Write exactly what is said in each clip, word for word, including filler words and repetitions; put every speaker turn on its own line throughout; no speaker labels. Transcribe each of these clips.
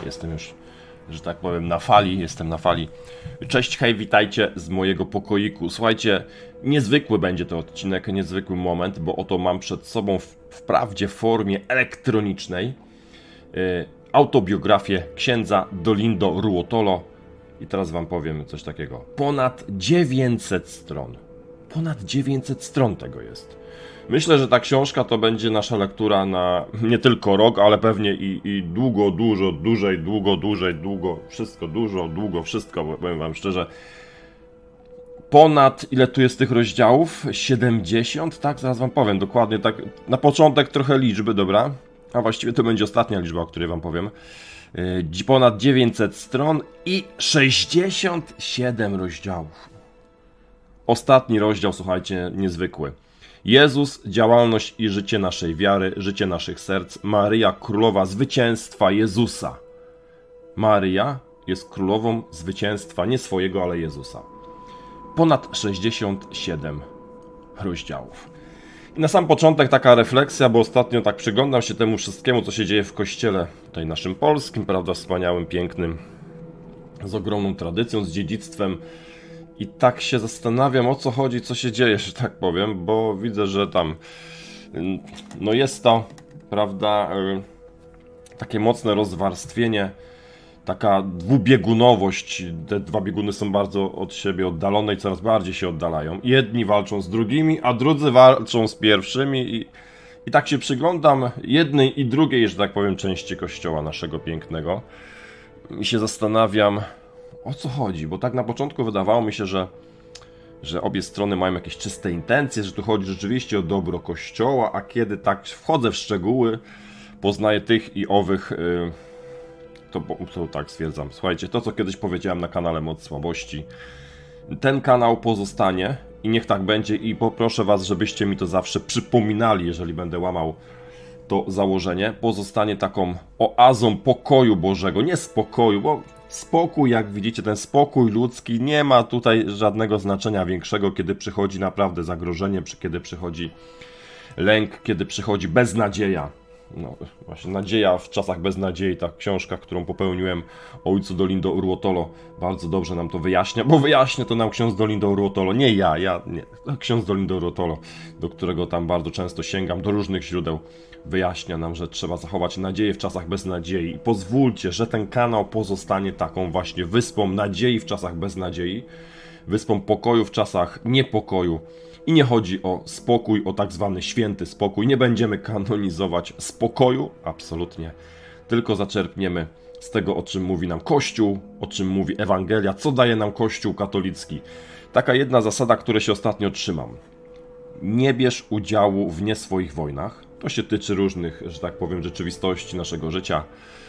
jestem już, że tak powiem, na fali, jestem na fali. Cześć, hej, witajcie z mojego pokoiku. Słuchajcie, niezwykły będzie to odcinek, niezwykły moment, bo oto mam przed sobą w, wprawdzie w formie elektronicznej yy, autobiografię księdza Dolindo Ruotolo. I teraz wam powiem coś takiego. Ponad dziewięćset stron. Ponad dziewięćset stron tego jest. Myślę, że ta książka to będzie nasza lektura na nie tylko rok, ale pewnie i, i długo, dużo, dłużej, długo, dłużej, długo, wszystko, dużo, długo, wszystko, bo powiem wam szczerze. Ponad, ile tu jest tych rozdziałów? siedemdziesiąt, tak? Zaraz wam powiem dokładnie, tak na początek trochę liczby, dobra? A właściwie to będzie ostatnia liczba, o której wam powiem. Yy, ponad dziewięćset stron i sześćdziesiąt siedem rozdziałów. Ostatni rozdział, słuchajcie, niezwykły. Jezus, działalność i życie naszej wiary, życie naszych serc. Maryja, królowa zwycięstwa Jezusa. Maryja jest królową zwycięstwa, nie swojego, ale Jezusa. Ponad sześćdziesiąt siedem rozdziałów. I na sam początek taka refleksja, bo ostatnio tak przyglądam się temu wszystkiemu, co się dzieje w kościele tutaj naszym polskim, prawda, wspaniałym, pięknym, z ogromną tradycją, z dziedzictwem. I tak się zastanawiam, o co chodzi, co się dzieje, że tak powiem, bo widzę, że tam no jest to, prawda, takie mocne rozwarstwienie, taka dwubiegunowość. Te dwa bieguny są bardzo od siebie oddalone i coraz bardziej się oddalają. Jedni walczą z drugimi, a drudzy walczą z pierwszymi i, i tak się przyglądam jednej i drugiej, że tak powiem, części kościoła naszego pięknego i się zastanawiam, o co chodzi, bo tak na początku wydawało mi się, że, że obie strony mają jakieś czyste intencje, że tu chodzi rzeczywiście o dobro Kościoła, a kiedy tak wchodzę w szczegóły, poznaję tych i owych, yy, to, to tak stwierdzam. Słuchajcie, to co kiedyś powiedziałem na kanale Moc Słabości, ten kanał pozostanie i niech tak będzie i poproszę was, żebyście mi to zawsze przypominali, jeżeli będę łamał to założenie, pozostanie taką oazą pokoju Bożego, nie spokoju, bo spokój, jak widzicie, ten spokój ludzki nie ma tutaj żadnego znaczenia większego, kiedy przychodzi naprawdę zagrożenie, kiedy przychodzi lęk, kiedy przychodzi beznadzieja. No właśnie, nadzieja w czasach beznadziei, ta książka, którą popełniłem o ojcu Dolindo Ruotolo, bardzo dobrze nam to wyjaśnia, bo wyjaśnia to nam ksiądz Dolindo Ruotolo, nie ja, ja, nie, ksiądz Dolindo Ruotolo, do którego tam bardzo często sięgam, do różnych źródeł, wyjaśnia nam, że trzeba zachować nadzieję w czasach beznadziei i pozwólcie, że ten kanał pozostanie taką właśnie wyspą nadziei w czasach beznadziei, wyspą pokoju w czasach niepokoju. I nie chodzi o spokój, o tak zwany święty spokój. Nie będziemy kanonizować spokoju, absolutnie. Tylko zaczerpniemy z tego, o czym mówi nam Kościół, o czym mówi Ewangelia, co daje nam Kościół katolicki. Taka jedna zasada, której się ostatnio trzymam. Nie bierz udziału w nie swoich wojnach. To się tyczy różnych, że tak powiem, rzeczywistości naszego życia.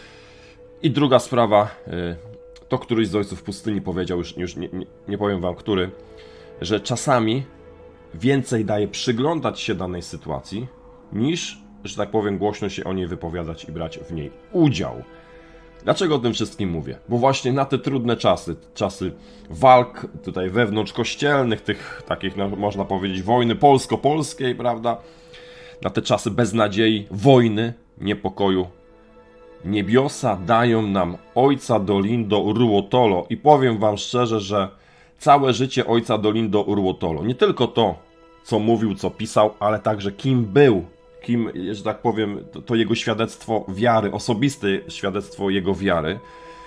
I druga sprawa, to któryś z ojców pustyni powiedział, już, już nie, nie, nie powiem wam który, że czasami więcej daje przyglądać się danej sytuacji, niż, że tak powiem, głośno się o niej wypowiadać i brać w niej udział. Dlaczego o tym wszystkim mówię? Bo właśnie na te trudne czasy, czasy walk tutaj wewnątrzkościelnych, tych takich, no, można powiedzieć, wojny polsko-polskiej, prawda? Na te czasy beznadziei, wojny, niepokoju, niebiosa dają nam ojca Dolindo Ruotolo i powiem wam szczerze, że całe życie ojca Dolindo Ruotolo, nie tylko to, co mówił, co pisał, ale także kim był, kim, że tak powiem, to, to jego świadectwo wiary, osobiste świadectwo jego wiary,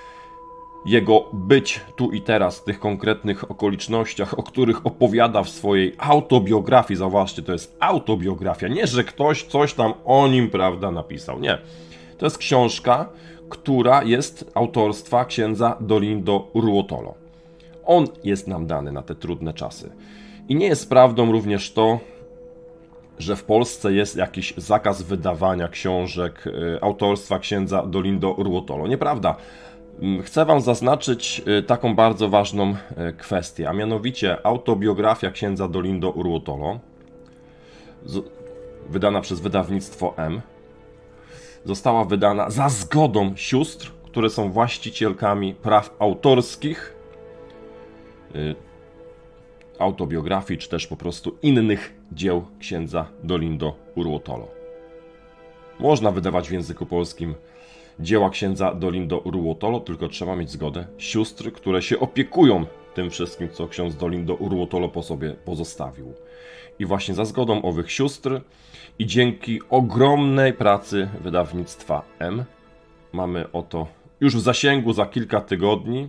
jego być tu i teraz w tych konkretnych okolicznościach, o których opowiada w swojej autobiografii. Zauważcie, to jest autobiografia, nie, że ktoś coś tam o nim, prawda, napisał, nie. To jest książka, która jest autorstwa księdza Dolindo Ruotolo. On jest nam dany na te trudne czasy. I nie jest prawdą również to, że w Polsce jest jakiś zakaz wydawania książek autorstwa księdza Dolindo Ruotolo. Nieprawda. Chcę wam zaznaczyć taką bardzo ważną kwestię, a mianowicie autobiografia księdza Dolindo Ruotolo, wydana przez wydawnictwo M, została wydana za zgodą sióstr, które są właścicielkami praw autorskich autobiografii, czy też po prostu innych dzieł księdza Dolindo Ruotolo. Można wydawać w języku polskim dzieła księdza Dolindo Uruotolo, tylko trzeba mieć zgodę sióstr, które się opiekują tym wszystkim, co ksiądz Dolindo Uruotolo po sobie pozostawił. I właśnie za zgodą owych sióstr i dzięki ogromnej pracy wydawnictwa M mamy oto już w zasięgu za kilka tygodni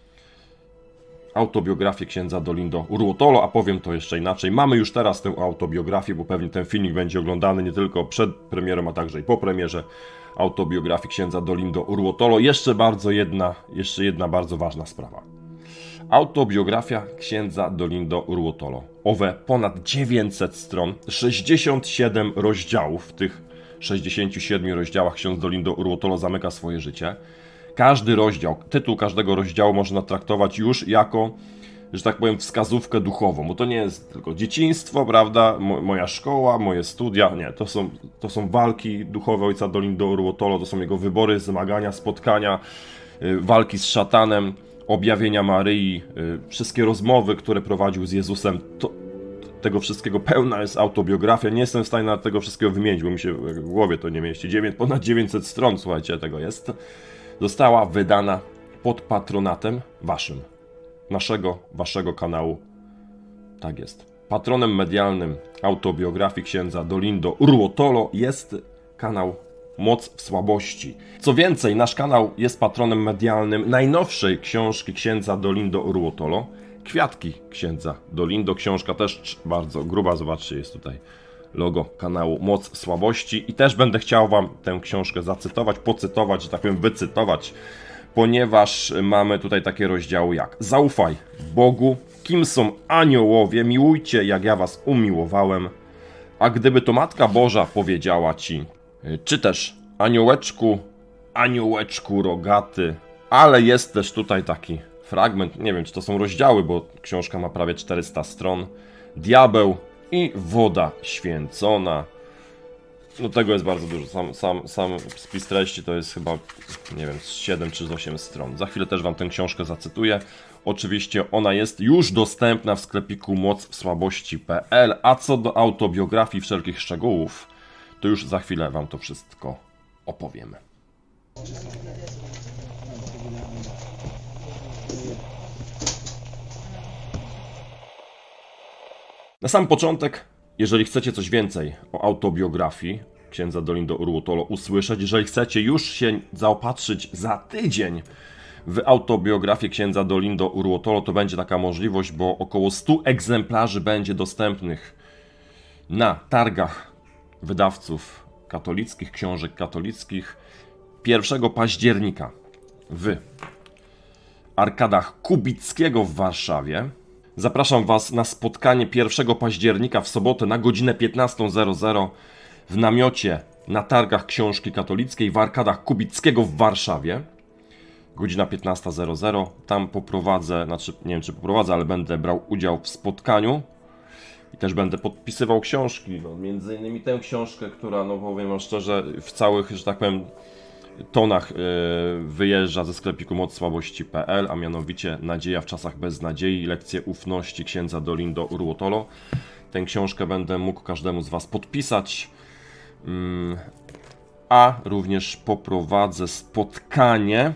autobiografię księdza Dolindo Uruotolo, a powiem to jeszcze inaczej. Mamy już teraz tę autobiografię, bo pewnie ten filmik będzie oglądany nie tylko przed premierą, a także i po premierze autobiografii księdza Dolindo Uruotolo. Jeszcze bardzo jedna, jeszcze jedna bardzo ważna sprawa. Autobiografia księdza Dolindo Uruotolo. Owe ponad dziewięćset stron, sześćdziesiąt siedem rozdziałów. W tych sześćdziesięciu siedmiu rozdziałach ksiądz Dolindo Uruotolo zamyka swoje życie. Każdy rozdział, tytuł każdego rozdziału można traktować już jako, że tak powiem, wskazówkę duchową, bo to nie jest tylko dzieciństwo, prawda, Mo moja szkoła, moje studia, nie, to są, to są walki duchowe ojca Dolindo Uruotolo, to są jego wybory, zmagania, spotkania, yy, walki z szatanem, objawienia Maryi, yy, wszystkie rozmowy, które prowadził z Jezusem, to, tego wszystkiego pełna jest autobiografia, nie jestem w stanie nawet tego wszystkiego wymienić, bo mi się w głowie to nie mieści, dziewięć, ponad dziewięćset stron, słuchajcie, tego jest. Została wydana pod patronatem waszym, naszego, waszego kanału. Tak jest. Patronem medialnym autobiografii księdza Dolindo Uruotolo jest kanał Moc w Słabości. Co więcej, nasz kanał jest patronem medialnym najnowszej książki księdza Dolindo Uruotolo, Kwiatki księdza Dolindo. Książka też bardzo gruba, zobaczcie, jest tutaj logo kanału Moc w Słabości i też będę chciał wam tę książkę zacytować, pocytować, że tak powiem wycytować, ponieważ mamy tutaj takie rozdziały jak: zaufaj Bogu, kim są aniołowie, miłujcie jak ja was umiłowałem, a gdyby to Matka Boża powiedziała ci, czy też aniołeczku, aniołeczku rogaty, ale jest też tutaj taki fragment, nie wiem czy to są rozdziały, bo książka ma prawie czterysta stron, diabeł i woda święcona. No tego jest bardzo dużo. Sam, sam, sam spis treści to jest chyba, nie wiem, z siedem czy z osiem stron. Za chwilę też wam tę książkę zacytuję. Oczywiście ona jest już dostępna w sklepiku moc w słabości kropka p l, a co do autobiografii wszelkich szczegółów, to już za chwilę wam to wszystko opowiem. Na sam początek, jeżeli chcecie coś więcej o autobiografii księdza Dolindo Uruotolo usłyszeć, jeżeli chcecie już się zaopatrzyć za tydzień w autobiografię księdza Dolindo Uruotolo, to będzie taka możliwość, bo około stu egzemplarzy będzie dostępnych na targach wydawców katolickich, książek katolickich pierwszego października w Arkadach Kubickiego w Warszawie. Zapraszam was na spotkanie pierwszego października w sobotę na godzinę piętnastą w namiocie na targach książki katolickiej w Arkadach Kubickiego w Warszawie. Godzina piętnasta. Tam poprowadzę, znaczy nie wiem czy poprowadzę, ale będę brał udział w spotkaniu i też będę podpisywał książki. No, między innymi tę książkę, która, no powiem wam szczerze, w całych, że tak powiem, tonach yy, wyjeżdża ze sklepiku moc słabości kropka p l, a mianowicie Nadzieja w czasach beznadziei, lekcje ufności księdza Dolindo Uruotolo. Tę książkę będę mógł każdemu z was podpisać, yy, a również poprowadzę spotkanie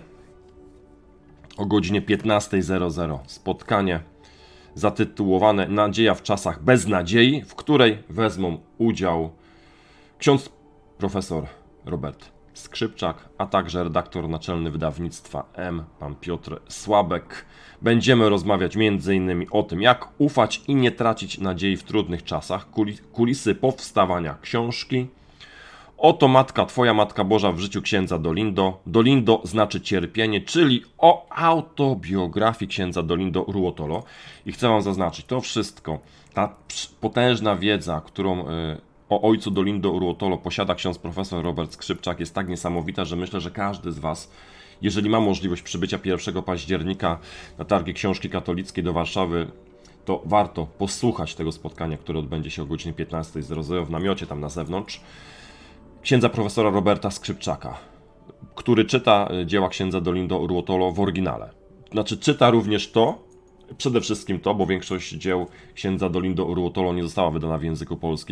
o godzinie piętnasta. Spotkanie zatytułowane Nadzieja w czasach beznadziei, w której wezmą udział ksiądz profesor Robert Skrzypczak, a także redaktor naczelny wydawnictwa M, pan Piotr Słabek. Będziemy rozmawiać między innymi o tym, jak ufać i nie tracić nadziei w trudnych czasach, kulisy powstawania książki. Oto matka, twoja Matka Boża w życiu księdza Dolindo. Dolindo znaczy cierpienie, czyli o autobiografii księdza Dolindo Uruotolo. I chcę wam zaznaczyć, to wszystko, ta potężna wiedza, którą o ojcu Dolindo Uruotolo posiada ksiądz profesor Robert Skrzypczak, jest tak niesamowita, że myślę, że każdy z was, jeżeli ma możliwość przybycia pierwszego października na targi książki katolickiej do Warszawy, to warto posłuchać tego spotkania, które odbędzie się o godzinie piętnasta w namiocie tam na zewnątrz, księdza profesora Roberta Skrzypczaka, który czyta dzieła księdza Dolindo Uruotolo w oryginale. Znaczy czyta również to, przede wszystkim to, bo większość dzieł księdza Dolindo Uruotolo nie została wydana w języku polskim.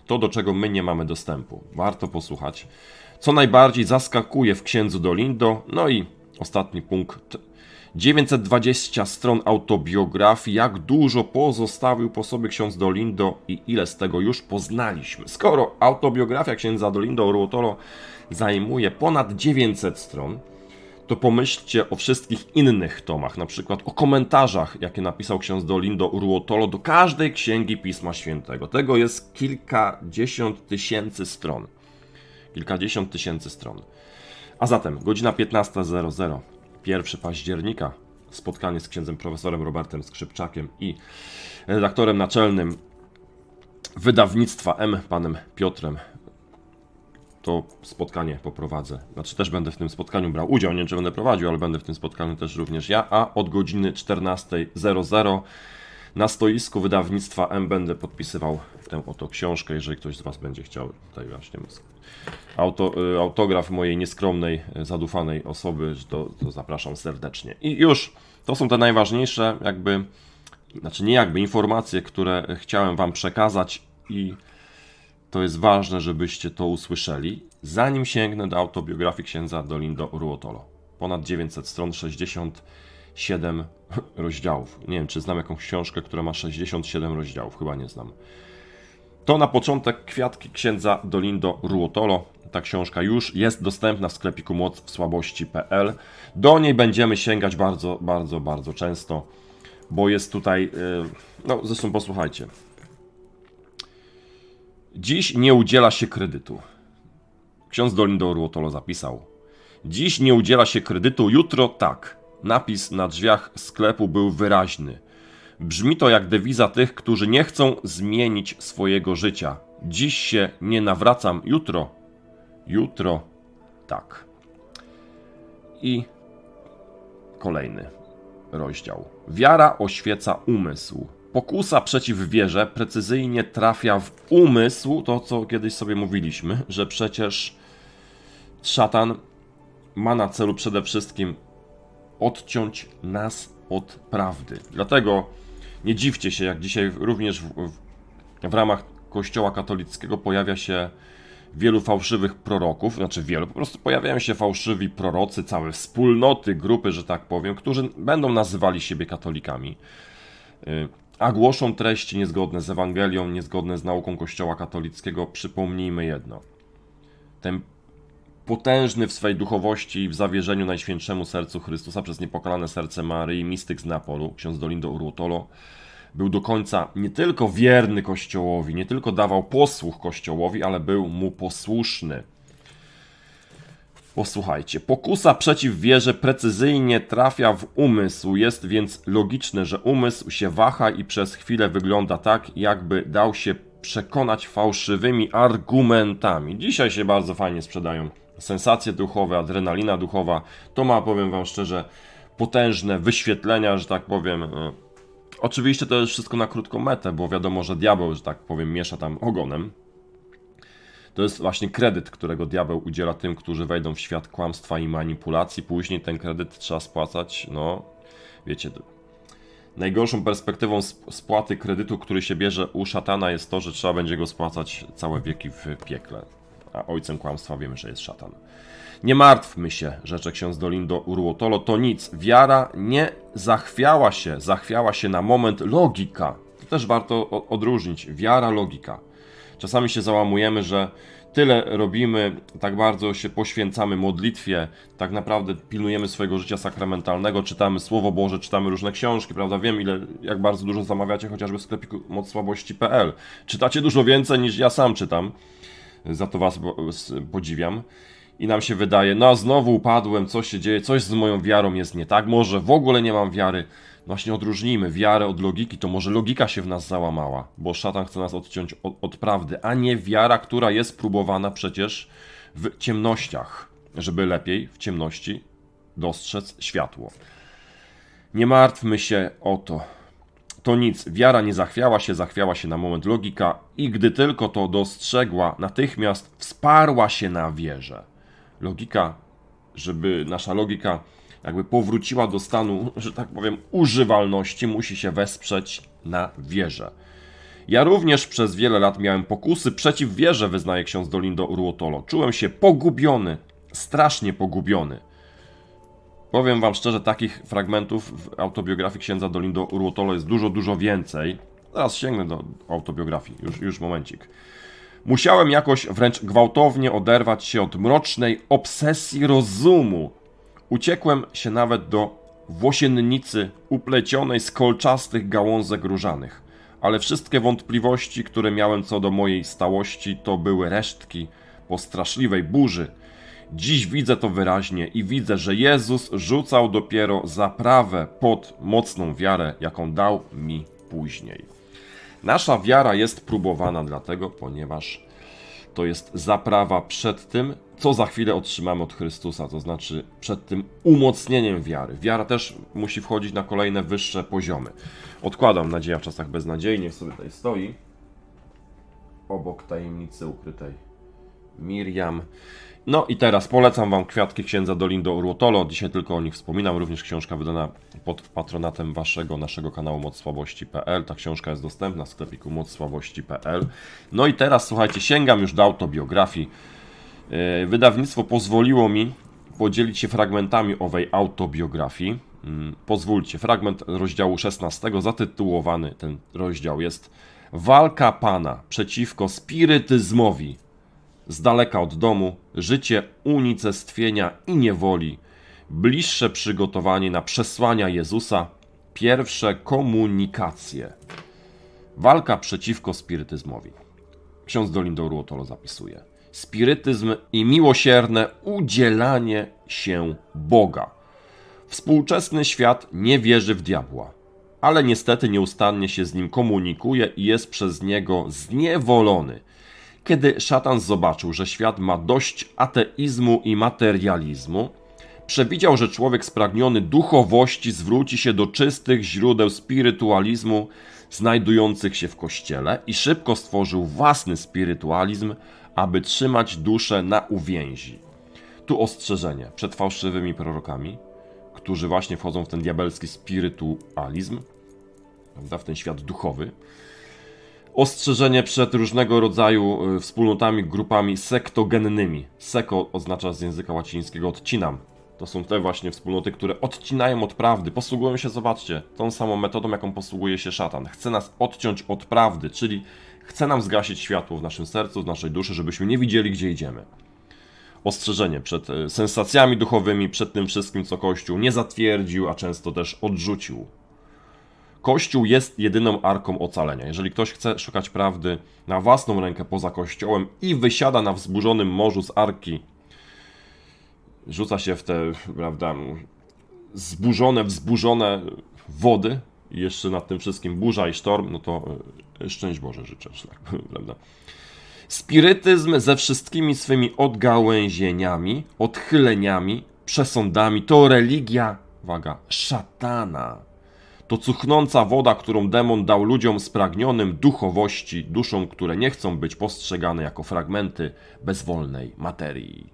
To, do czego my nie mamy dostępu. Warto posłuchać. Co najbardziej zaskakuje w księdzu Dolindo. No i ostatni punkt. dziewięćset dwadzieścia stron autobiografii. Jak dużo pozostawił po sobie ksiądz Dolindo i ile z tego już poznaliśmy. Skoro autobiografia księdza Dolindo Uruotolo zajmuje ponad dziewięćset stron, to pomyślcie o wszystkich innych tomach, na przykład o komentarzach, jakie napisał ksiądz Dolindo Uruotolo do każdej księgi Pisma Świętego. Tego jest kilkadziesiąt tysięcy stron. Kilkadziesiąt tysięcy stron. A zatem godzina piętnasta zero zero, pierwszego października, spotkanie z księdzem profesorem Robertem Skrzypczakiem i redaktorem naczelnym wydawnictwa M, panem Piotrem. To spotkanie poprowadzę. Znaczy też będę w tym spotkaniu brał udział, nie wiem, czy będę prowadził, ale będę w tym spotkaniu też również ja, a od godziny czternasta zero zero na stoisku wydawnictwa M będę podpisywał tę oto książkę, jeżeli ktoś z Was będzie chciał tutaj właśnie auto, autograf mojej nieskromnej, zadufanej osoby, to, to zapraszam serdecznie. I już, to są te najważniejsze jakby, znaczy nie jakby, informacje, które chciałem Wam przekazać i to jest ważne, żebyście to usłyszeli, zanim sięgnę do autobiografii księdza Dolindo Uruotolo. Ponad dziewięćset stron, sześćdziesiąt siedem rozdziałów. Nie wiem, czy znam jakąś książkę, która ma sześćdziesiąt siedem rozdziałów. Chyba nie znam. To na początek kwiatki księdza Dolindo Uruotolo. Ta książka już jest dostępna w sklepiku moc w słabości kropka p l. Do niej będziemy sięgać bardzo, bardzo, bardzo często, bo jest tutaj... No, zresztą posłuchajcie. Dziś nie udziela się kredytu. Ksiądz Dolindo Uruotolo zapisał. Dziś nie udziela się kredytu, jutro tak. Napis na drzwiach sklepu był wyraźny. Brzmi to jak dewiza tych, którzy nie chcą zmienić swojego życia. Dziś się nie nawracam, jutro. Jutro tak. I kolejny rozdział. Wiara oświeca umysł. Pokusa przeciw wierze precyzyjnie trafia w umysł, to co kiedyś sobie mówiliśmy, że przecież szatan ma na celu przede wszystkim odciąć nas od prawdy. Dlatego nie dziwcie się, jak dzisiaj również w, w, w ramach Kościoła katolickiego pojawia się wielu fałszywych proroków, znaczy wielu, po prostu pojawiają się fałszywi prorocy, całe wspólnoty, grupy, że tak powiem, którzy będą nazywali siebie katolikami, a głoszą treści niezgodne z Ewangelią, niezgodne z nauką Kościoła katolickiego. Przypomnijmy jedno. Ten potężny w swej duchowości i w zawierzeniu Najświętszemu Sercu Chrystusa przez niepokalane serce Maryi mistyk z Neapolu, ksiądz Dolindo Uruotolo, był do końca nie tylko wierny Kościołowi, nie tylko dawał posłuch Kościołowi, ale był mu posłuszny. Posłuchajcie. Pokusa przeciw wierze precyzyjnie trafia w umysł. Jest więc logiczne, że umysł się waha i przez chwilę wygląda tak, jakby dał się przekonać fałszywymi argumentami. Dzisiaj się bardzo fajnie sprzedają sensacje duchowe, adrenalina duchowa. To ma, powiem Wam szczerze, potężne wyświetlenia, że tak powiem. Oczywiście to jest wszystko na krótką metę, bo wiadomo, że diabeł, że tak powiem, miesza tam ogonem. To jest właśnie kredyt, którego diabeł udziela tym, którzy wejdą w świat kłamstwa i manipulacji. Później ten kredyt trzeba spłacać, no, wiecie, najgorszą perspektywą spłaty kredytu, który się bierze u szatana, jest to, że trzeba będzie go spłacać całe wieki w piekle. A ojcem kłamstwa wiemy, że jest szatan. Nie martwmy się, rzecze ksiądz Dolindo Uruotolo, to nic. Wiara nie zachwiała się, zachwiała się na moment logika. To też warto odróżnić. Wiara, logika. Czasami się załamujemy, że tyle robimy, tak bardzo się poświęcamy modlitwie, tak naprawdę pilnujemy swojego życia sakramentalnego, czytamy Słowo Boże, czytamy różne książki, prawda? Wiem, ile, jak bardzo dużo zamawiacie chociażby w sklepiku moc słabości kropka p l. Czytacie dużo więcej niż ja sam czytam, za to Was podziwiam. I nam się wydaje, no a znowu upadłem, co się dzieje, coś z moją wiarą jest nie tak, może w ogóle nie mam wiary. Właśnie odróżnijmy wiarę od logiki, to może logika się w nas załamała, bo szatan chce nas odciąć od, od prawdy, a nie wiara, która jest próbowana przecież w ciemnościach, żeby lepiej w ciemności dostrzec światło. Nie martwmy się o to. To nic, wiara nie zachwiała się, zachwiała się na moment logika i gdy tylko to dostrzegła, natychmiast wsparła się na wierze. Logika, żeby nasza logika jakby powróciła do stanu, że tak powiem, używalności, musi się wesprzeć na wierze. Ja również przez wiele lat miałem pokusy przeciw wierze, wyznaje ksiądz Dolindo Uruotolo. Czułem się pogubiony, strasznie pogubiony. Powiem wam szczerze, takich fragmentów w autobiografii księdza Dolindo Uruotolo jest dużo, dużo więcej. Zaraz sięgnę do autobiografii, już, już momencik. Musiałem jakoś wręcz gwałtownie oderwać się od mrocznej obsesji rozumu. Uciekłem się nawet do włosiennicy uplecionej z kolczastych gałązek różanych. Ale wszystkie wątpliwości, które miałem co do mojej stałości, to były resztki po straszliwej burzy. Dziś widzę to wyraźnie i widzę, że Jezus rzucał dopiero zaprawę pod mocną wiarę, jaką dał mi później. Nasza wiara jest próbowana dlatego, ponieważ to jest zaprawa przed tym, co za chwilę otrzymamy od Chrystusa, to znaczy przed tym umocnieniem wiary. Wiara też musi wchodzić na kolejne wyższe poziomy. Odkładam Nadzieja w czasach beznadziei, niech sobie tutaj stoi. Obok tajemnicy ukrytej Miriam. No i teraz polecam wam Kwiatki księdza Dolindo Uruotolo. Dzisiaj tylko o nich wspominam. Również książka wydana pod patronatem waszego, naszego kanału moc słabości kropka p l. Ta książka jest dostępna w sklepiku moc słabości kropka p l. No i teraz słuchajcie, sięgam już do autobiografii. Wydawnictwo pozwoliło mi podzielić się fragmentami owej autobiografii. Pozwólcie, fragment rozdziału szesnastego, zatytułowany ten rozdział jest Walka Pana przeciwko spirytyzmowi. Z daleka od domu, życie unicestwienia i niewoli, bliższe przygotowanie na przesłania Jezusa, pierwsze komunikacje. Walka przeciwko spirytyzmowi. Ksiądz Dolindo Uruotolo zapisuje. Spirytyzm i miłosierne udzielanie się Boga. Współczesny świat nie wierzy w diabła, ale niestety nieustannie się z nim komunikuje i jest przez niego zniewolony. Kiedy szatan zobaczył, że świat ma dość ateizmu i materializmu, przewidział, że człowiek spragniony duchowości zwróci się do czystych źródeł spirytualizmu znajdujących się w Kościele i szybko stworzył własny spirytualizm, aby trzymać duszę na uwięzi. Tu ostrzeżenie przed fałszywymi prorokami, którzy właśnie wchodzą w ten diabelski spirytualizm, prawda, w ten świat duchowy. Ostrzeżenie przed różnego rodzaju wspólnotami, grupami sektogennymi. Seko oznacza z języka łacińskiego odcinam. To są te właśnie wspólnoty, które odcinają od prawdy. Posługują się, zobaczcie, tą samą metodą, jaką posługuje się szatan. Chce nas odciąć od prawdy, czyli chce nam zgasić światło w naszym sercu, w naszej duszy, żebyśmy nie widzieli, gdzie idziemy. Ostrzeżenie przed sensacjami duchowymi, przed tym wszystkim, co Kościół nie zatwierdził, a często też odrzucił. Kościół jest jedyną arką ocalenia. Jeżeli ktoś chce szukać prawdy na własną rękę poza Kościołem i wysiada na wzburzonym morzu z arki, rzuca się w te, prawda, zburzone, wzburzone wody i jeszcze nad tym wszystkim burza i sztorm, no to szczęść Boże życzę, tak, prawda. Spirytyzm ze wszystkimi swymi odgałęzieniami, odchyleniami, przesądami to religia, uwaga, szatana. To cuchnąca woda, którą demon dał ludziom spragnionym duchowości, duszom, które nie chcą być postrzegane jako fragmenty bezwolnej materii.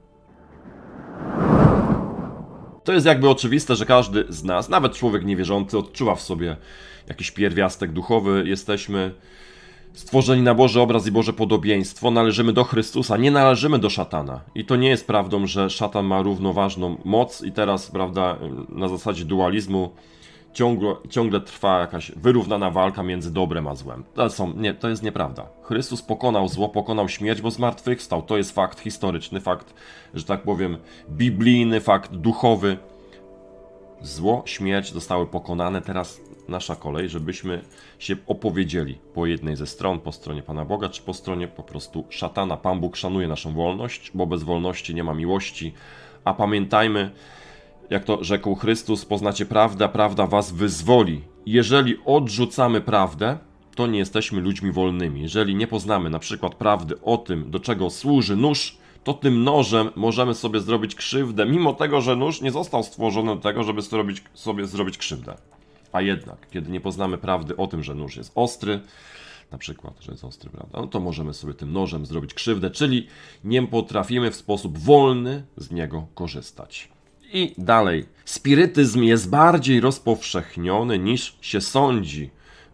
To jest jakby oczywiste, że każdy z nas, nawet człowiek niewierzący, odczuwa w sobie jakiś pierwiastek duchowy. Jesteśmy stworzeni na Boży obraz i Boże podobieństwo, należymy do Chrystusa, nie należymy do szatana. I to nie jest prawdą, że szatan ma równoważną moc i teraz, prawda, na zasadzie dualizmu ciągle, ciągle trwa jakaś wyrównana walka między dobrem a złem. To, są, nie, to jest nieprawda. Chrystus pokonał zło, pokonał śmierć, bo zmartwychwstał. To jest fakt historyczny, fakt, że tak powiem, biblijny, fakt duchowy. Zło, śmierć zostały pokonane, teraz nasza kolej, żebyśmy się opowiedzieli po jednej ze stron, po stronie Pana Boga, czy po stronie po prostu szatana. Pan Bóg szanuje naszą wolność, bo bez wolności nie ma miłości, a pamiętajmy, jak to rzekł Chrystus, poznacie prawdę, a prawda was wyzwoli. Jeżeli odrzucamy prawdę, to nie jesteśmy ludźmi wolnymi. Jeżeli nie poznamy na przykład prawdy o tym, do czego służy nóż, to tym nożem możemy sobie zrobić krzywdę, mimo tego, że nóż nie został stworzony do tego, żeby zrobić, sobie zrobić krzywdę. A jednak, kiedy nie poznamy prawdy o tym, że nóż jest ostry, na przykład, że jest ostry, prawda, no to możemy sobie tym nożem zrobić krzywdę, czyli nie potrafimy w sposób wolny z niego korzystać. I dalej. Spirytyzm jest bardziej rozpowszechniony niż się sądzi.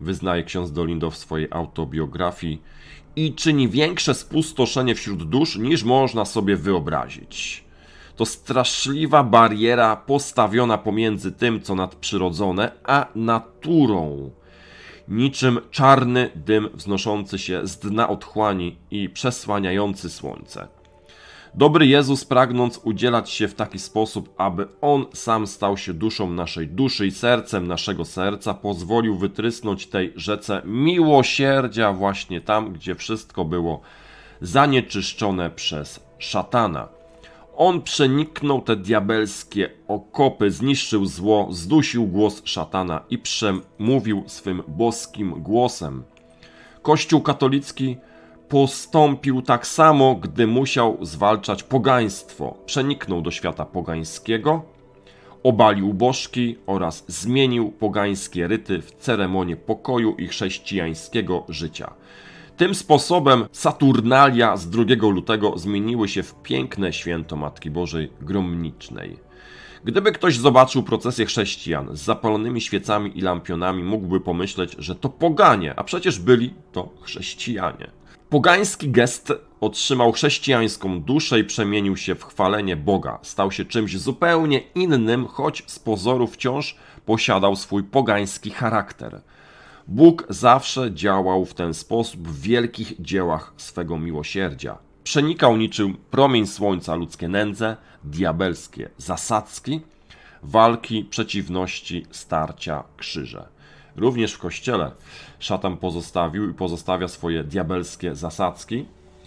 wyznaje ksiądz Dolindo w swojej autobiografii, i czyni większe spustoszenie wśród dusz, niż można sobie wyobrazić. To straszliwa bariera postawiona pomiędzy tym, co nadprzyrodzone, a naturą. Niczym czarny dym wznoszący się z dna otchłani i przesłaniający słońce. Dobry Jezus, pragnąc udzielać się w taki sposób, aby On sam stał się duszą naszej duszy i sercem naszego serca, pozwolił wytrysnąć tej rzece miłosierdzia właśnie tam, gdzie wszystko było zanieczyszczone przez szatana. On przeniknął te diabelskie okopy, zniszczył zło, zdusił głos szatana i przemówił swym boskim głosem. Kościół katolicki postąpił tak samo, gdy musiał zwalczać pogaństwo. Przeniknął do świata pogańskiego, obalił bożki oraz zmienił pogańskie ryty w ceremonię pokoju i chrześcijańskiego życia. Tym sposobem Saturnalia z drugiego lutego zmieniły się w piękne święto Matki Bożej Gromnicznej. Gdyby ktoś zobaczył procesję chrześcijan z zapalonymi świecami i lampionami, mógłby pomyśleć, że to poganie, a przecież byli to chrześcijanie. Pogański gest otrzymał chrześcijańską duszę i przemienił się w chwalenie Boga. Stał się czymś zupełnie innym, choć z pozoru wciąż posiadał swój pogański charakter. Bóg zawsze działał w ten sposób w wielkich dziełach swego miłosierdzia. Przenikał niczym promień słońca ludzkie nędze, diabelskie zasadzki, walki, przeciwności, starcia, krzyże. Również w Kościele szatan pozostawił i pozostawia swoje diabelskie zasadzki,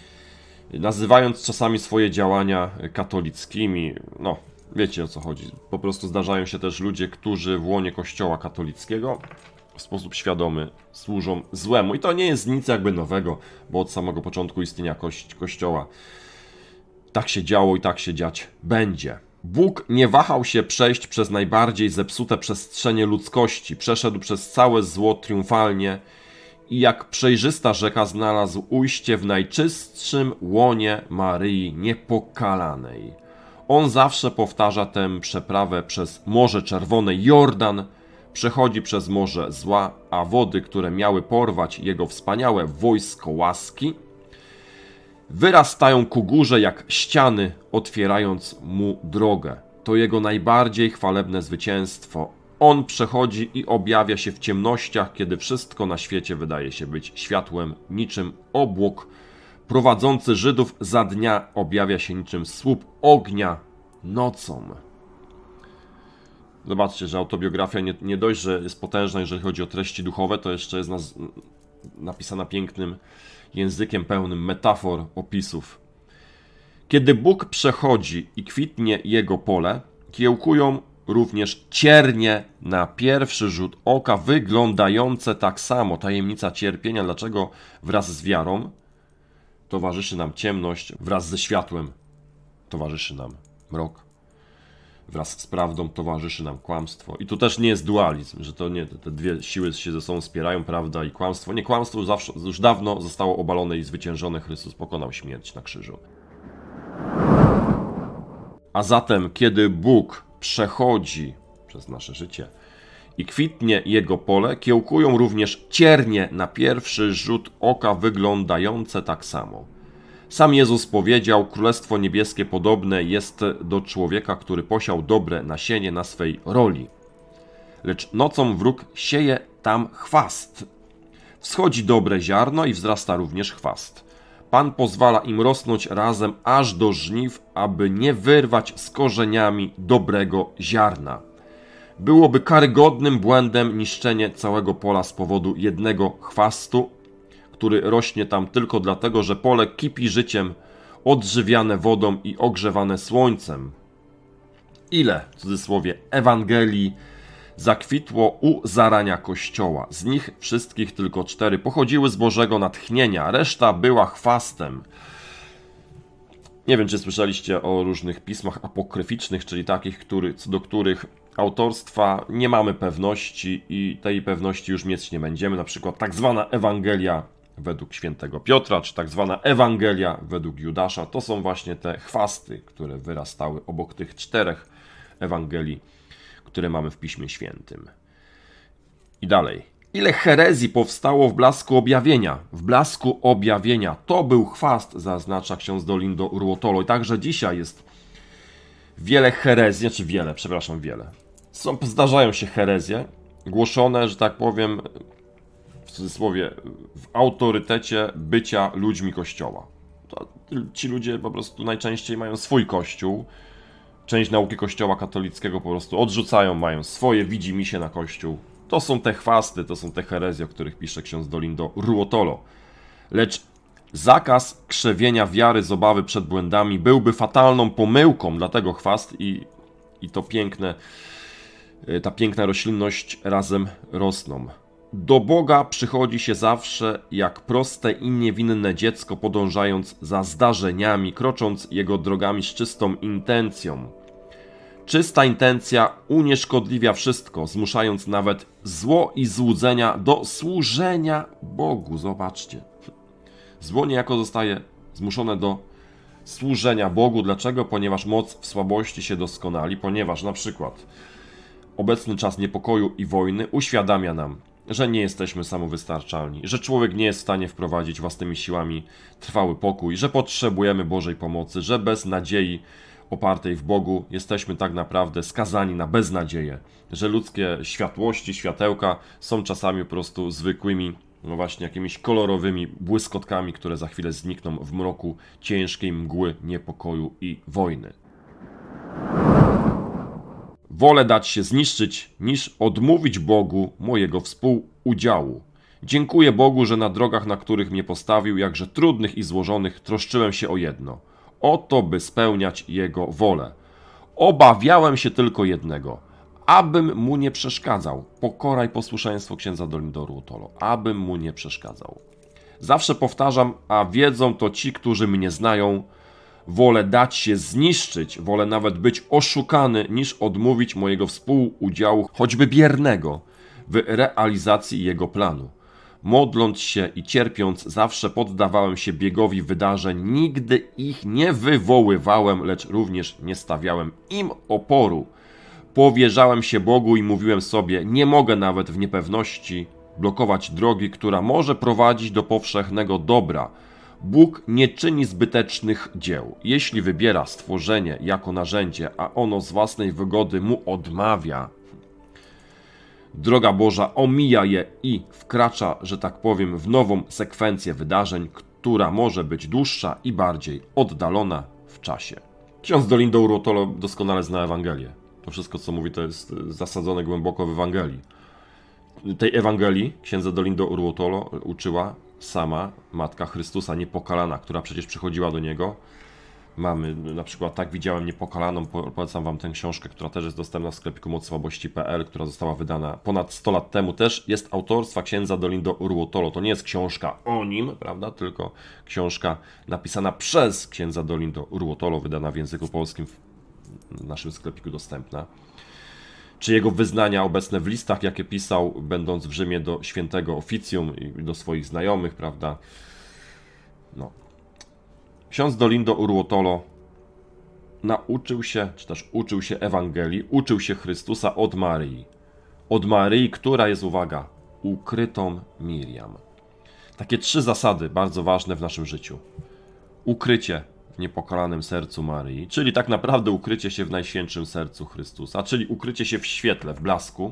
nazywając czasami swoje działania katolickimi. No, wiecie o co chodzi. Po prostu zdarzają się też ludzie, którzy w łonie Kościoła katolickiego w sposób świadomy służą złemu. I to nie jest nic jakby nowego, bo od samego początku istnienia kości Kościoła tak się działo i tak się dziać będzie. Bóg nie wahał się przejść przez najbardziej zepsute przestrzenie ludzkości. Przeszedł przez całe zło triumfalnie i jak przejrzysta rzeka znalazł ujście w najczystszym łonie Maryi Niepokalanej. On zawsze powtarza tę przeprawę przez Morze Czerwone, Jordan, przechodzi przez morze zła, a wody, które miały porwać jego wspaniałe wojsko łaski, wyrastają ku górze jak ściany, otwierając mu drogę. To jego najbardziej chwalebne zwycięstwo. On przechodzi i objawia się w ciemnościach, kiedy wszystko na świecie wydaje się być światłem, niczym obłok prowadzący Żydów za dnia objawia się niczym słup ognia nocą. Zobaczcie, że autobiografia nie, nie dość, że jest potężna, jeżeli chodzi o treści duchowe, to jeszcze jest naz, napisana pięknym językiem pełnym metafor, opisów. Kiedy Bóg przechodzi i kwitnie jego pole, kiełkują również ciernie na pierwszy rzut oka, wyglądające tak samo. Tajemnica cierpienia, dlaczego wraz z wiarą towarzyszy nam ciemność, wraz ze światłem towarzyszy nam mrok. Wraz z prawdą towarzyszy nam kłamstwo. I tu też nie jest dualizm, że to nie, te dwie siły się ze sobą wspierają, prawda i kłamstwo. Nie, kłamstwo już, zawsze, już dawno zostało obalone i zwyciężone. Chrystus pokonał śmierć na krzyżu. A zatem, kiedy Bóg przechodzi przez nasze życie i kwitnie jego pole, kiełkują również ciernie na pierwszy rzut oka, wyglądające tak samo. Sam Jezus powiedział, Królestwo Niebieskie podobne jest do człowieka, który posiał dobre nasienie na swej roli. Lecz nocą wróg sieje tam chwast. Wschodzi dobre ziarno i wzrasta również chwast. Pan pozwala im rosnąć razem aż do żniw, aby nie wyrwać z korzeniami dobrego ziarna. Byłoby karygodnym błędem niszczenie całego pola z powodu jednego chwastu, który rośnie tam tylko dlatego, że pole kipi życiem, odżywiane wodą i ogrzewane słońcem. Ile, w cudzysłowie, Ewangelii zakwitło u zarania Kościoła. Z nich wszystkich tylko cztery pochodziły z Bożego natchnienia, reszta była chwastem. Nie wiem, czy słyszeliście o różnych pismach apokryficznych, czyli takich, który, co do których autorstwa nie mamy pewności i tej pewności już mieć nie będziemy. Na przykład tak zwana Ewangelia według świętego Piotra, czy tak zwana Ewangelia według Judasza. To są właśnie te chwasty, które wyrastały obok tych czterech Ewangelii, które mamy w Piśmie Świętym. I dalej. Ile herezji powstało w blasku objawienia? W blasku objawienia. To był chwast, zaznacza ksiądz Dolindo Uruotolo. I także dzisiaj jest wiele herezji, znaczy wiele, przepraszam, wiele. Są, zdarzają się herezje głoszone, że tak powiem, w cudzysłowie, w autorytecie bycia ludźmi Kościoła. To, ci ludzie po prostu najczęściej mają swój Kościół. Część nauki Kościoła katolickiego po prostu odrzucają, mają swoje, widzi mi się na Kościół. To są te chwasty, to są te herezje, o których pisze ksiądz Dolindo Uruotolo. Lecz zakaz krzewienia wiary z obawy przed błędami byłby fatalną pomyłką, dlatego chwast i, i to piękne, ta piękna roślinność razem rosną. Do Boga przychodzi się zawsze jak proste i niewinne dziecko, podążając za zdarzeniami, krocząc Jego drogami z czystą intencją. Czysta intencja unieszkodliwia wszystko, zmuszając nawet zło i złudzenia do służenia Bogu. Zobaczcie. Zło niejako zostaje zmuszone do służenia Bogu. Dlaczego? Ponieważ moc w słabości się doskonali, ponieważ na przykład obecny czas niepokoju i wojny uświadamia nam, że nie jesteśmy samowystarczalni, że człowiek nie jest w stanie wprowadzić własnymi siłami trwały pokój, że potrzebujemy Bożej pomocy, że bez nadziei opartej w Bogu jesteśmy tak naprawdę skazani na beznadzieję, że ludzkie światłości, światełka są czasami po prostu zwykłymi, no właśnie jakimiś kolorowymi błyskotkami, które za chwilę znikną w mroku ciężkiej mgły niepokoju i wojny. Wolę dać się zniszczyć, niż odmówić Bogu mojego współudziału. Dziękuję Bogu, że na drogach, na których mnie postawił, jakże trudnych i złożonych, troszczyłem się o jedno. O to, by spełniać Jego wolę. Obawiałem się tylko jednego. Abym mu nie przeszkadzał. Pokora i posłuszeństwo księdza Dolindo Uruotolo. Abym mu nie przeszkadzał. Zawsze powtarzam, a wiedzą to ci, którzy mnie znają, wolę dać się zniszczyć, wolę nawet być oszukany, niż odmówić mojego współudziału, choćby biernego, w realizacji jego planu. Modląc się i cierpiąc, zawsze poddawałem się biegowi wydarzeń, nigdy ich nie wywoływałem, lecz również nie stawiałem im oporu. Powierzałem się Bogu i mówiłem sobie, nie mogę nawet w niepewności blokować drogi, która może prowadzić do powszechnego dobra. Bóg nie czyni zbytecznych dzieł. Jeśli wybiera stworzenie jako narzędzie, a ono z własnej wygody mu odmawia, droga Boża omija je i wkracza, że tak powiem, w nową sekwencję wydarzeń, która może być dłuższa i bardziej oddalona w czasie. Ksiądz Dolindo Uruotolo doskonale zna Ewangelię. To wszystko, co mówi, to jest zasadzone głęboko w Ewangelii. Tej Ewangelii księdza Dolindo Uruotolo uczyła sama Matka Chrystusa Niepokalana, która przecież przychodziła do Niego. Mamy na przykład Tak widziałem Niepokalaną, polecam wam tę książkę, która też jest dostępna w sklepiku moc słabości kropka p l, która została wydana ponad sto lat temu, też jest autorstwa księdza Dolindo Uruotolo. To nie jest książka o nim, prawda, tylko książka napisana przez księdza Dolindo Uruotolo, wydana w języku polskim, w naszym sklepiku dostępna. Czy jego wyznania obecne w listach, jakie pisał, będąc w Rzymie do świętego oficjum i do swoich znajomych, prawda. No. Ksiądz Dolindo Uruotolo nauczył się, czy też uczył się Ewangelii, uczył się Chrystusa od Maryi. Od Maryi, która jest, uwaga, ukrytą Miriam. Takie trzy zasady bardzo ważne w naszym życiu. Ukrycie w niepokalanym sercu Maryi, czyli tak naprawdę ukrycie się w Najświętszym Sercu Chrystusa, czyli ukrycie się w świetle, w blasku.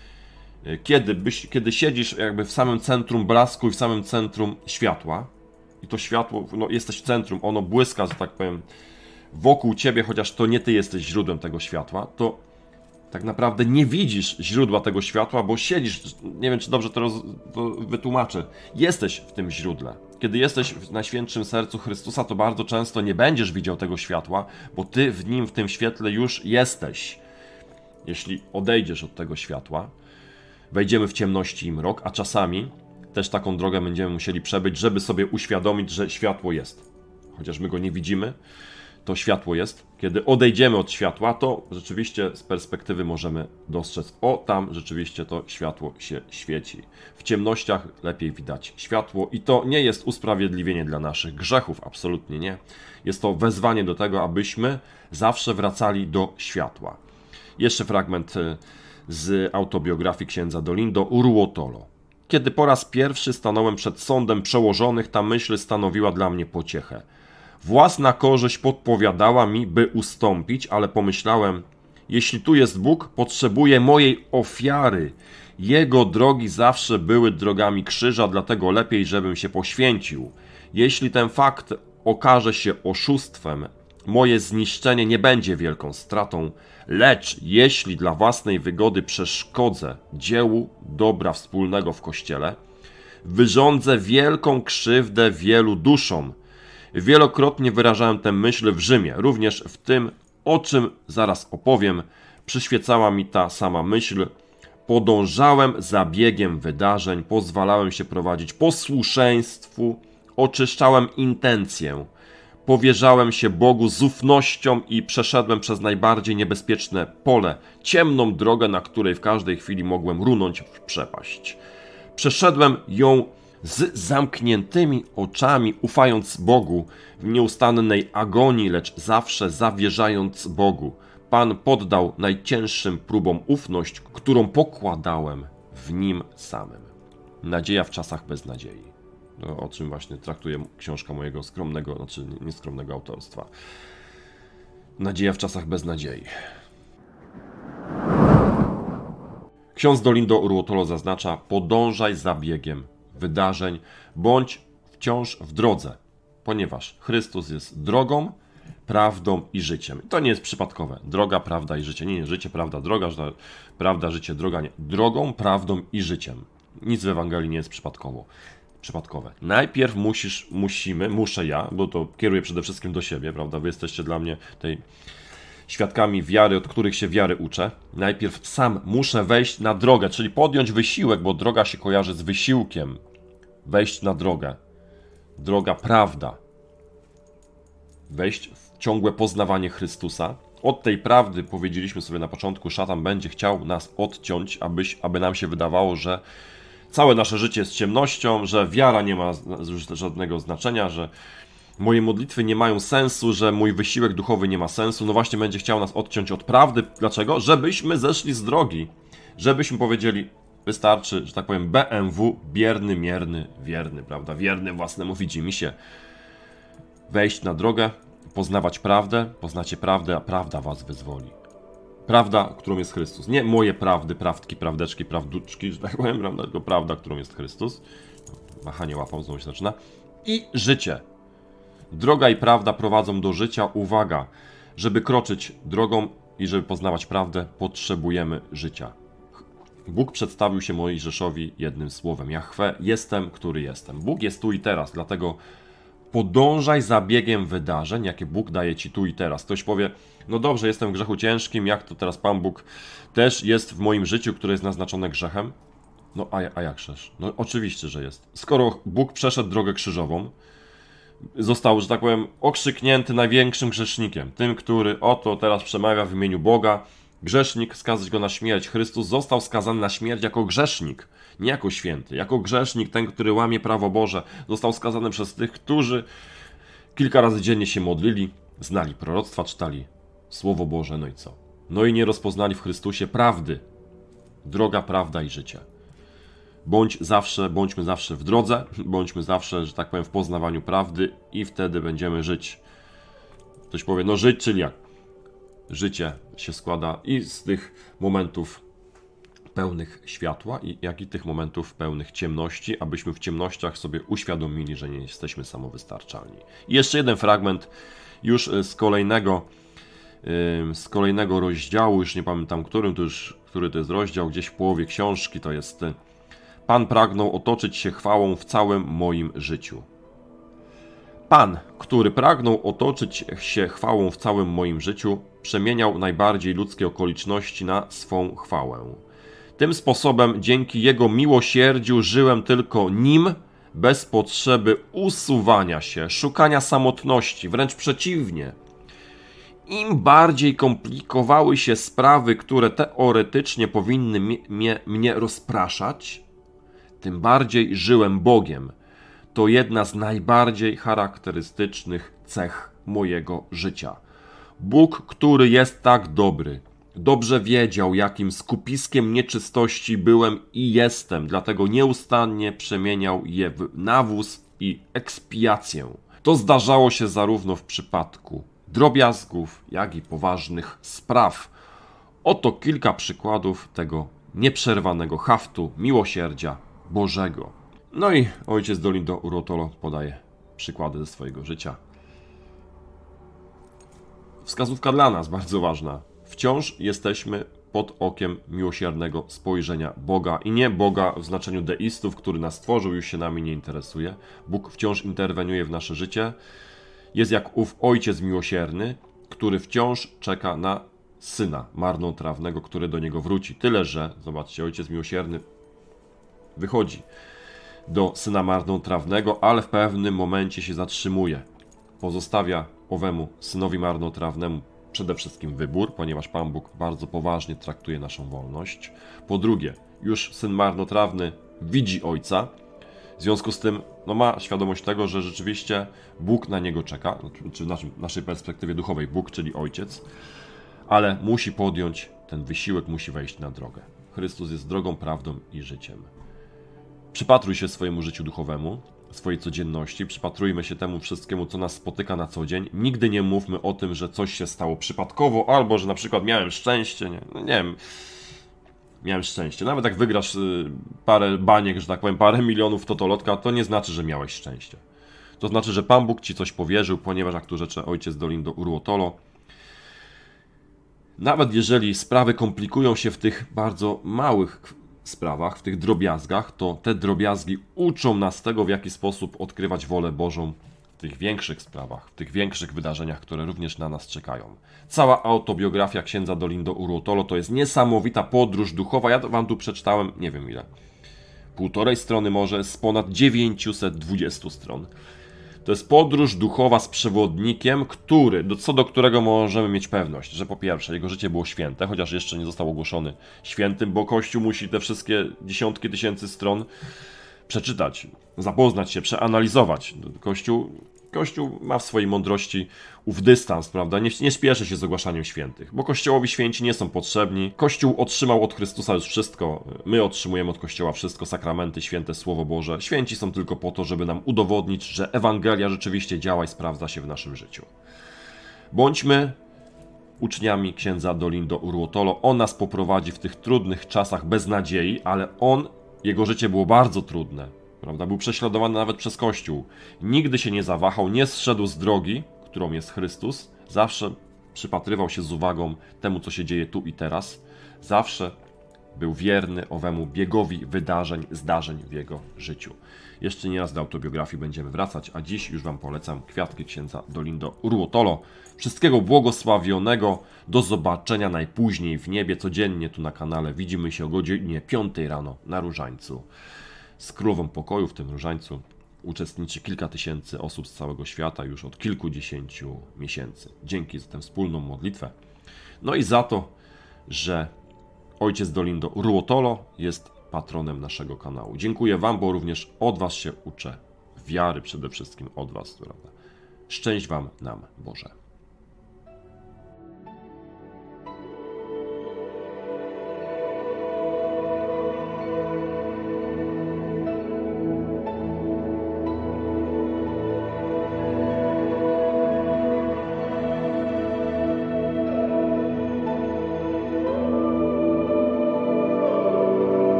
Kiedy, byś, kiedy siedzisz jakby w samym centrum blasku i w samym centrum światła, i to światło, no jesteś w centrum, ono błyska, że tak powiem, wokół ciebie, chociaż to nie ty jesteś źródłem tego światła, to tak naprawdę nie widzisz źródła tego światła, bo siedzisz, nie wiem czy dobrze to, roz, to wytłumaczę, jesteś w tym źródle. Kiedy jesteś w Najświętszym Sercu Chrystusa, to bardzo często nie będziesz widział tego światła, bo ty w nim, w tym świetle już jesteś. Jeśli odejdziesz od tego światła, wejdziemy w ciemności i mrok, a czasami też taką drogę będziemy musieli przebyć, żeby sobie uświadomić, że światło jest. Chociaż my go nie widzimy, to światło jest. Kiedy odejdziemy od światła, to rzeczywiście z perspektywy możemy dostrzec, o tam rzeczywiście to światło się świeci. W ciemnościach lepiej widać światło i to nie jest usprawiedliwienie dla naszych grzechów, absolutnie nie. Jest to wezwanie do tego, abyśmy zawsze wracali do światła. Jeszcze fragment z autobiografii księdza Dolindo Uruotolo. Kiedy po raz pierwszy stanąłem przed sądem przełożonych, ta myśl stanowiła dla mnie pociechę. Własna korzyść podpowiadała mi, by ustąpić, ale pomyślałem, jeśli tu jest Bóg, potrzebuje mojej ofiary. Jego drogi zawsze były drogami krzyża, dlatego lepiej, żebym się poświęcił. Jeśli ten fakt okaże się oszustwem, moje zniszczenie nie będzie wielką stratą, lecz jeśli dla własnej wygody przeszkodzę dziełu dobra wspólnego w Kościele, wyrządzę wielką krzywdę wielu duszom. Wielokrotnie wyrażałem tę myśl w Rzymie, również w tym, o czym zaraz opowiem, przyświecała mi ta sama myśl. Podążałem za biegiem wydarzeń, pozwalałem się prowadzić posłuszeństwu, oczyszczałem intencję, powierzałem się Bogu z ufnością i przeszedłem przez najbardziej niebezpieczne pole, ciemną drogę, na której w każdej chwili mogłem runąć w przepaść. Przeszedłem ją z zamkniętymi oczami, ufając Bogu w nieustannej agonii, lecz zawsze zawierzając Bogu. Pan poddał najcięższym próbom ufność, którą pokładałem w Nim samym. Nadzieja w czasach beznadziei. No, o czym właśnie traktuje książka mojego skromnego, znaczy nieskromnego autorstwa. Nadzieja w czasach beznadziei. Ksiądz Dolindo Ruotolo zaznacza: podążaj za biegiem wydarzeń, bądź wciąż w drodze, ponieważ Chrystus jest drogą, prawdą i życiem. To nie jest przypadkowe. Droga, prawda i życie. Nie, nie, życie, prawda, droga, prawda, życie, droga, nie. Drogą, prawdą i życiem. Nic w Ewangelii nie jest przypadkowo. Przypadkowe. Najpierw musisz, musimy, muszę ja, bo to kieruję przede wszystkim do siebie, prawda? Wy jesteście dla mnie tej świadkami wiary, od których się wiary uczę. Najpierw sam muszę wejść na drogę, czyli podjąć wysiłek, bo droga się kojarzy z wysiłkiem. Wejść na drogę. Droga, prawda. Wejść w ciągłe poznawanie Chrystusa. Od tej prawdy, powiedzieliśmy sobie na początku, szatan będzie chciał nas odciąć, abyś, aby nam się wydawało, że całe nasze życie jest ciemnością, że wiara nie ma żadnego znaczenia, że moje modlitwy nie mają sensu, że mój wysiłek duchowy nie ma sensu. No właśnie będzie chciał nas odciąć od prawdy. Dlaczego? Żebyśmy zeszli z drogi. Żebyśmy powiedzieli, wystarczy, że tak powiem, B M W, bierny, mierny, wierny, prawda? Wierny własnemu widzimisię. Wejść na drogę, poznawać prawdę, poznacie prawdę, a prawda was wyzwoli. Prawda, którą jest Chrystus. Nie moje prawdy, prawdki, prawdeczki, prawduczki, że tak powiem, prawda? Tylko prawda, którą jest Chrystus. Machanie łapą znowu się zaczyna. I życie. Droga i prawda prowadzą do życia. Uwaga, żeby kroczyć drogą i żeby poznawać prawdę, potrzebujemy życia. Bóg przedstawił się Mojżeszowi jednym słowem: Jahwe, jestem, który jestem. Bóg jest tu i teraz, dlatego podążaj za biegiem wydarzeń, jakie Bóg daje ci tu i teraz. Ktoś powie, no dobrze, jestem w grzechu ciężkim, jak to teraz Pan Bóg też jest w moim życiu, które jest naznaczone grzechem? No a, a jakżeż? No oczywiście, że jest. Skoro Bóg przeszedł drogę krzyżową, został, że tak powiem, okrzyknięty największym grzesznikiem, tym, który oto teraz przemawia w imieniu Boga, grzesznik, skazać go na śmierć. Chrystus został skazany na śmierć jako grzesznik, nie jako święty, jako grzesznik, ten, który łamie prawo Boże. Został skazany przez tych, którzy kilka razy dziennie się modlili, znali proroctwa, czytali Słowo Boże, no i co? No i nie rozpoznali w Chrystusie prawdy. Droga, prawda i życie. Bądź zawsze, bądźmy zawsze w drodze, bądźmy zawsze, że tak powiem, w poznawaniu prawdy i wtedy będziemy żyć. Ktoś powie, no żyć, czyli jak? Życie się składa i z tych momentów pełnych światła, i jak i tych momentów pełnych ciemności, abyśmy w ciemnościach sobie uświadomili, że nie jesteśmy samowystarczalni. I jeszcze jeden fragment już z kolejnego, z kolejnego rozdziału, już nie pamiętam którym, to już, który to jest rozdział, gdzieś w połowie książki, to jest: Pan pragnął otoczyć się chwałą w całym moim życiu. Pan, który pragnął otoczyć się chwałą w całym moim życiu, przemieniał najbardziej ludzkie okoliczności na swą chwałę. Tym sposobem, dzięki Jego miłosierdziu, żyłem tylko Nim, bez potrzeby usuwania się, szukania samotności, wręcz przeciwnie. Im bardziej komplikowały się sprawy, które teoretycznie powinny mnie, mnie rozpraszać, tym bardziej żyłem Bogiem. To jedna z najbardziej charakterystycznych cech mojego życia. Bóg, który jest tak dobry, Dobrze wiedział, jakim skupiskiem nieczystości byłem i jestem, dlatego nieustannie przemieniał je w nawóz i ekspiację. To zdarzało się zarówno w przypadku drobiazgów, jak i poważnych spraw. Oto kilka przykładów tego nieprzerwanego haftu miłosierdzia Bożego. No i ojciec Dolindo Uruotolo podaje przykłady ze swojego życia. Wskazówka dla nas bardzo ważna. Wciąż jesteśmy pod okiem miłosiernego spojrzenia Boga i nie Boga w znaczeniu deistów, który nas stworzył, już się nami nie interesuje. Bóg wciąż interweniuje w nasze życie. Jest jak ów ojciec miłosierny, który wciąż czeka na syna marnotrawnego, który do niego wróci. Tyle, że, zobaczcie, ojciec miłosierny wychodzi do syna marnotrawnego, ale w pewnym momencie się zatrzymuje. Pozostawia owemu synowi marnotrawnemu przede wszystkim wybór, ponieważ Pan Bóg bardzo poważnie traktuje naszą wolność. Po drugie, już syn marnotrawny widzi ojca, w związku z tym no, ma świadomość tego, że rzeczywiście Bóg na niego czeka, czy w naszym, naszej perspektywie duchowej Bóg, czyli ojciec, ale musi podjąć ten wysiłek, musi wejść na drogę. Chrystus jest drogą, prawdą i życiem. Przypatruj się swojemu życiu duchowemu, swojej codzienności, przypatrujmy się temu wszystkiemu, co nas spotyka na co dzień. Nigdy nie mówmy o tym, że coś się stało przypadkowo, albo że na przykład miałem szczęście, nie, no nie wiem, miałem szczęście. Nawet jak wygrasz y, parę baniek, że tak powiem, parę milionów totolotka, to nie znaczy, że miałeś szczęście. To znaczy, że Pan Bóg ci coś powierzył, ponieważ jak tu rzecze ojciec Dolindo Uruotolo, nawet jeżeli sprawy komplikują się w tych bardzo małych sprawach, w tych drobiazgach, to te drobiazgi uczą nas tego, w jaki sposób odkrywać wolę Bożą w tych większych sprawach, w tych większych wydarzeniach, które również na nas czekają. Cała autobiografia księdza Dolindo Uruotolo to jest niesamowita podróż duchowa. Ja wam tu przeczytałem, nie wiem ile, półtorej strony może, z ponad dziewięciuset dwudziestu stron. To jest podróż duchowa z przewodnikiem, który, do, co do którego możemy mieć pewność, że po pierwsze jego życie było święte, chociaż jeszcze nie został ogłoszony świętym, bo Kościół musi te wszystkie dziesiątki tysięcy stron przeczytać, zapoznać się, przeanalizować. Kościół, Kościół ma w swojej mądrości ów dystans, prawda? Nie, nie spieszy się z ogłaszaniem świętych, bo Kościołowi święci nie są potrzebni. Kościół otrzymał od Chrystusa już wszystko, my otrzymujemy od Kościoła wszystko, sakramenty, święte Słowo Boże. Święci są tylko po to, żeby nam udowodnić, że Ewangelia rzeczywiście działa i sprawdza się w naszym życiu. Bądźmy uczniami księdza Dolindo Uruotolo. On nas poprowadzi w tych trudnych czasach bez nadziei, ale on, jego życie było bardzo trudne. Prawda? Był prześladowany nawet przez Kościół. Nigdy się nie zawahał, nie zszedł z drogi, którą jest Chrystus. Zawsze przypatrywał się z uwagą temu, co się dzieje tu i teraz. Zawsze był wierny owemu biegowi wydarzeń, zdarzeń w jego życiu. Jeszcze nie raz do autobiografii będziemy wracać, a dziś już wam polecam Kwiatki księdza Dolindo Uruotolo. Wszystkiego błogosławionego, do zobaczenia najpóźniej w niebie, codziennie tu na kanale. Widzimy się o godzinie piątej rano na Różańcu. Z Królową Pokoju w tym Różańcu uczestniczy kilka tysięcy osób z całego świata już od kilkudziesięciu miesięcy. Dzięki za tę wspólną modlitwę. No i za to, że ojciec Dolindo Uruotolo jest patronem naszego kanału. Dziękuję wam, bo również od was się uczę. Wiary przede wszystkim od was. Prawda? Szczęść wam nam, Boże.